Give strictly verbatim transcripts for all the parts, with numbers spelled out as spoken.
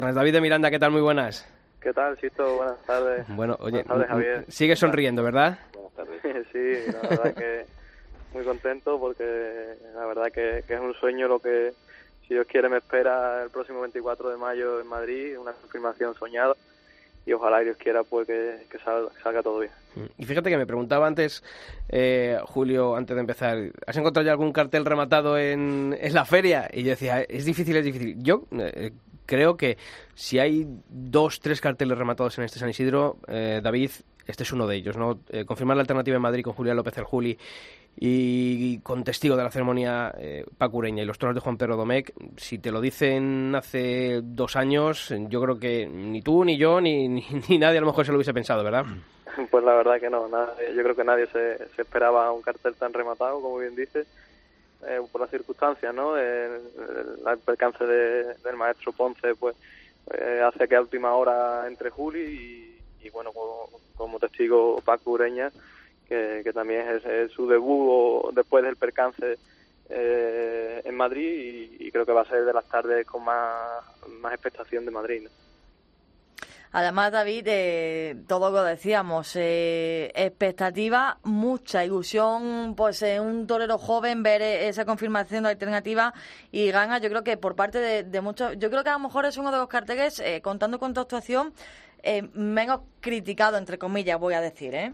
David de Miranda, ¿qué tal? Muy buenas. ¿Qué tal, Sisto? Buenas tardes. Bueno, oye, Buenas tardes, Javier. Sigues sonriendo, ¿verdad? Buenas tardes. Sí, la verdad que muy contento porque la verdad que, que es un sueño lo que, si Dios quiere, me espera el próximo veinticuatro de mayo en Madrid, una confirmación soñada, y ojalá Dios quiera pues que, que salga, salga todo bien. Y fíjate que me preguntaba antes, eh, Julio, antes de empezar, ¿has encontrado ya algún cartel rematado en, en la feria? Y yo decía, es difícil, es difícil. Yo eh, creo que si hay dos, tres carteles rematados en este San Isidro, eh, David, este es uno de ellos, ¿no? Eh, confirmar la alternativa en Madrid con Julián López el Juli y con testigo de la ceremonia eh, Paco Ureña y los toros de Juan Pedro Domecq. Si te lo dicen hace dos años, yo creo que ni tú, ni yo, ni, ni, ni nadie a lo mejor se lo hubiese pensado, ¿verdad? Pues la verdad que no, nada, yo creo que nadie se, se esperaba un cartel tan rematado, como bien dices, eh, por las circunstancias, ¿no? El, el, el percance de, del maestro Ponce pues eh, hace que a última hora entre Juli y, y bueno, como, como testigo Paco Ureña, que, que también es, es su debut después del percance eh, en Madrid y, y creo que va a ser de las tardes con más, más expectación de Madrid, ¿no? Además, David, eh, todo lo decíamos, eh, expectativa, mucha ilusión, pues eh, un torero joven, ver eh, esa confirmación de alternativa y gana, yo creo que por parte de, de muchos, yo creo que a lo mejor es uno de los carteles, eh, contando con tu actuación, eh, menos criticado, entre comillas, voy a decir, ¿eh?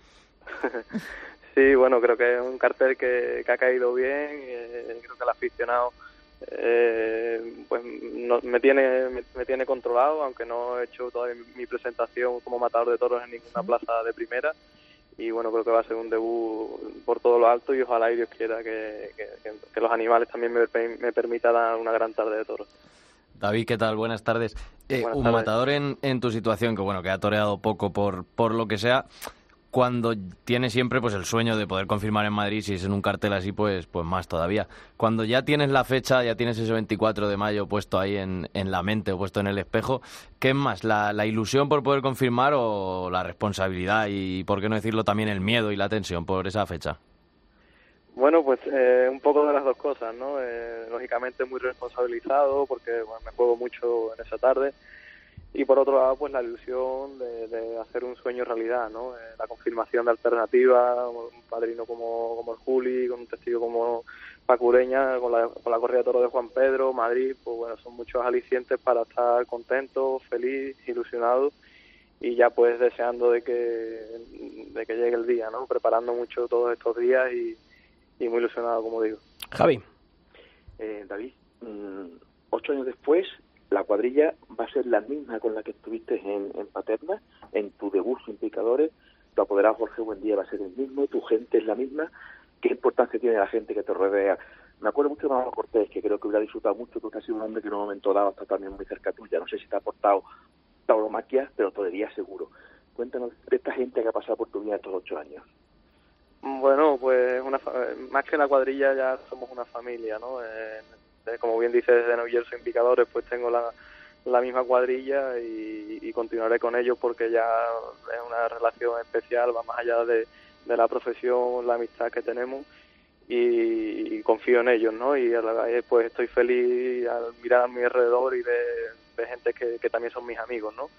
Sí, bueno, creo que es un cartel que, que ha caído bien, eh, creo que el aficionado eh, pues no, me tiene me, me tiene controlado, aunque no he hecho todavía mi presentación como matador de toros en ninguna plaza de primera, y bueno, creo que va a ser un debut por todo lo alto y ojalá y Dios quiera que, que, que los animales también me, me permitan dar una gran tarde de toros. David, ¿qué tal? Buenas tardes. Eh, Buenas un tardes. matador en, en tu situación, que bueno, que ha toreado poco por, por lo que sea, cuando tiene siempre pues el sueño de poder confirmar en Madrid, si es en un cartel así, pues pues más todavía. Cuando ya tienes la fecha, ya tienes ese veinticuatro de mayo puesto ahí en, en la mente o puesto en el espejo, ¿qué es más, la, la ilusión por poder confirmar o la responsabilidad y, por qué no decirlo, también el miedo y la tensión por esa fecha? Bueno, pues eh, un poco de las dos cosas, ¿no? Eh, lógicamente muy responsabilizado porque bueno, me juego mucho en esa tarde. Y por otro lado, pues la ilusión de, de hacer un sueño realidad, ¿no? Eh, la confirmación de alternativa, un padrino como, como el Juli, con un testigo como Paco Ureña, con la, con la corrida de toros de Juan Pedro, Madrid, pues bueno, son muchos alicientes para estar contento, feliz, ilusionado y ya pues deseando de que, de que llegue el día, ¿no? Preparando mucho todos estos días y, y muy ilusionado, como digo. Javi. Eh, David, mmm, ocho años después, la cuadrilla va a ser la misma con la que estuviste en, en Paterna, en tu debut sin picadores. Tu apoderado Jorge Buendía va a ser el mismo, tu gente es la misma. ¿Qué importancia tiene la gente que te rodea? Me acuerdo mucho de Manolo Cortés, que creo que hubiera disfrutado mucho. Tú que has sido un hombre que en un momento dado está también muy cerca tuya. No sé si te ha aportado tauromaquia, pero torería seguro. Cuéntanos de esta gente que ha pasado por tu vida estos ocho años. Bueno, pues una más que la cuadrilla ya somos una familia, ¿no? Eh, como bien dices, desde Novillero sin picadores, pues tengo la, la misma cuadrilla y, y continuaré con ellos porque ya es una relación especial, va más allá de, de la profesión, la amistad que tenemos y, y confío en ellos, ¿no? Y a la vez pues estoy feliz al mirar a mi alrededor y de, de gente que, que también son mis amigos, ¿no?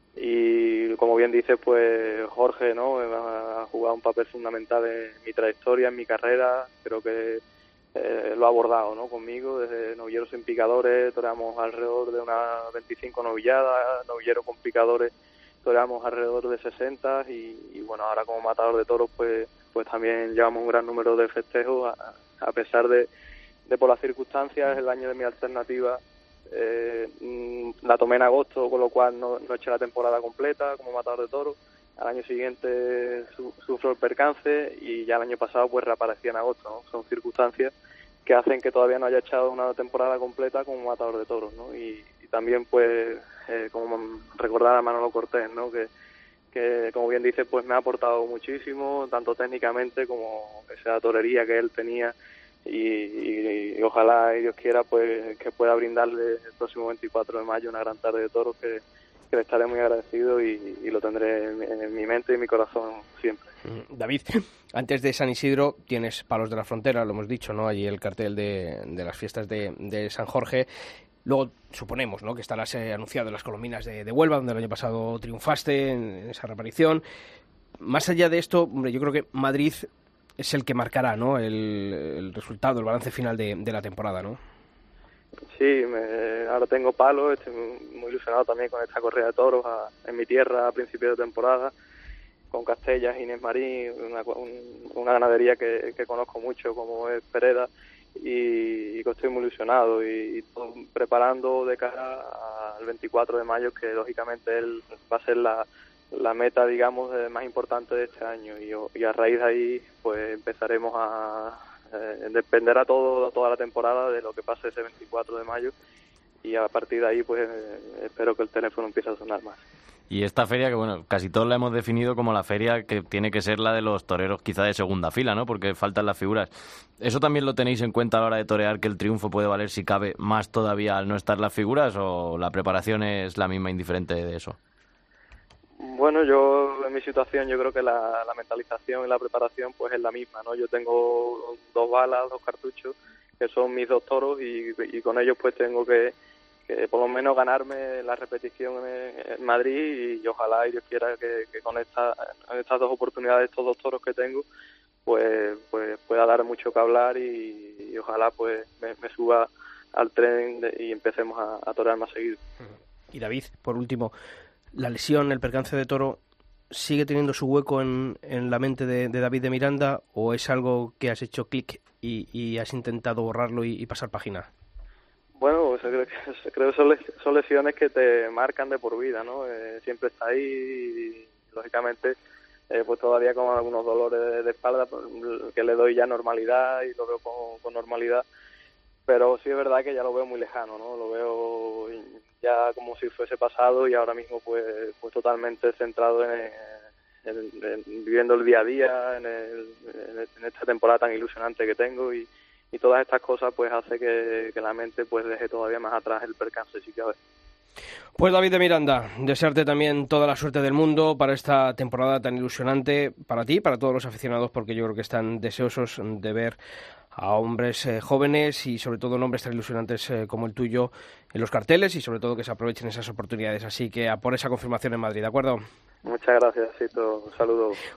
Y como bien dices, pues Jorge, ¿no? Ha jugado un papel fundamental en mi trayectoria, en mi carrera, creo que Eh, lo ha abordado, ¿no? Conmigo, desde novilleros sin picadores, toreamos alrededor de unas veinticinco novilladas, novilleros con picadores toreamos alrededor de sesenta y, y bueno, ahora como matador de toros pues pues también llevamos un gran número de festejos, a, a pesar de, de por las circunstancias, el año de mi alternativa eh, la tomé en agosto, con lo cual no, no eché la temporada completa como matador de toros. Al año siguiente su, sufro el percance y ya el año pasado pues reaparecí en agosto, ¿no? Son circunstancias que hacen que todavía no haya echado una temporada completa como matador de toros, ¿no? Y, y también pues eh, como recordar a Manolo Cortés, ¿no? Que, que como bien dice pues me ha aportado muchísimo, tanto técnicamente como esa torería que él tenía y, y, y ojalá y Dios quiera pues que pueda brindarle el próximo veinticuatro de mayo una gran tarde de toros que que le estaré muy agradecido y, y lo tendré en, en mi mente y en mi corazón siempre. David, antes de San Isidro tienes Palos de la Frontera, lo hemos dicho, ¿no? Allí el cartel de, de las fiestas de, de San Jorge. Luego suponemos, ¿no?, que estarás eh, anunciado en las Colombinas de, de Huelva, donde el año pasado triunfaste en, en esa reaparición. Más allá de esto, hombre, yo creo que Madrid es el que marcará, ¿no?, el, el resultado, el balance final de, de la temporada, ¿no? Sí, me, ahora tengo palo, estoy muy ilusionado también con esta corrida de toros a, en mi tierra a principios de temporada, con Castellas, Inés Marín, una, un, una ganadería que, que conozco mucho como es Pereda, y, y que estoy muy ilusionado y, y todo, preparando de cara al veinticuatro de mayo, que lógicamente él va a ser la, la meta, digamos, más importante de este año, y, y a raíz de ahí pues empezaremos a eh, dependerá todo toda la temporada de lo que pase ese veinticuatro de mayo, y a partir de ahí pues eh, espero que el teléfono empiece a sonar más. Y esta feria, que bueno, casi todos la hemos definido como la feria que tiene que ser la de los toreros quizá de segunda fila, ¿no?, porque faltan las figuras. ¿Eso también lo tenéis en cuenta a la hora de torear, que el triunfo puede valer, si cabe, más todavía al no estar las figuras, o la preparación es la misma, indiferente de eso? Bueno, yo en mi situación yo creo que la, la mentalización y la preparación pues es la misma, ¿no? Yo tengo dos balas, dos cartuchos, que son mis dos toros, y, y con ellos pues tengo que, que por lo menos ganarme la repetición en, en Madrid, y, y ojalá, y Dios quiera, que, que con esta, estas dos oportunidades, estos dos toros que tengo, pues pues pueda dar mucho que hablar, y, y ojalá pues me, me suba al tren de, y empecemos a, a torear más seguido. Y David, por último, ¿la lesión, el percance de toro, sigue teniendo su hueco en, en la mente de, de David de Miranda, o es algo que has hecho clic y, y has intentado borrarlo y, y pasar página? Bueno, creo que, creo que son, les, son lesiones que te marcan de por vida, ¿no? Eh, siempre está ahí y, lógicamente, eh, pues todavía con algunos dolores de, de espalda, pues, que le doy ya normalidad y lo veo con, con normalidad, pero sí es verdad que ya lo veo muy lejano, ¿no? Lo veo ya como si fuese pasado, y ahora mismo pues pues totalmente centrado en, en, en viviendo el día a día, en, el, en esta temporada tan ilusionante que tengo, y, y todas estas cosas pues hace que, que la mente pues deje todavía más atrás el percance, sí que a ver. Pues David de Miranda, desearte también toda la suerte del mundo para esta temporada tan ilusionante, para ti, para todos los aficionados, porque yo creo que están deseosos de ver a hombres eh, jóvenes y sobre todo nombres tan ilusionantes eh, como el tuyo en los carteles, y sobre todo que se aprovechen esas oportunidades. Así que a por esa confirmación en Madrid, ¿de acuerdo? Muchas gracias, Sito. Un saludo.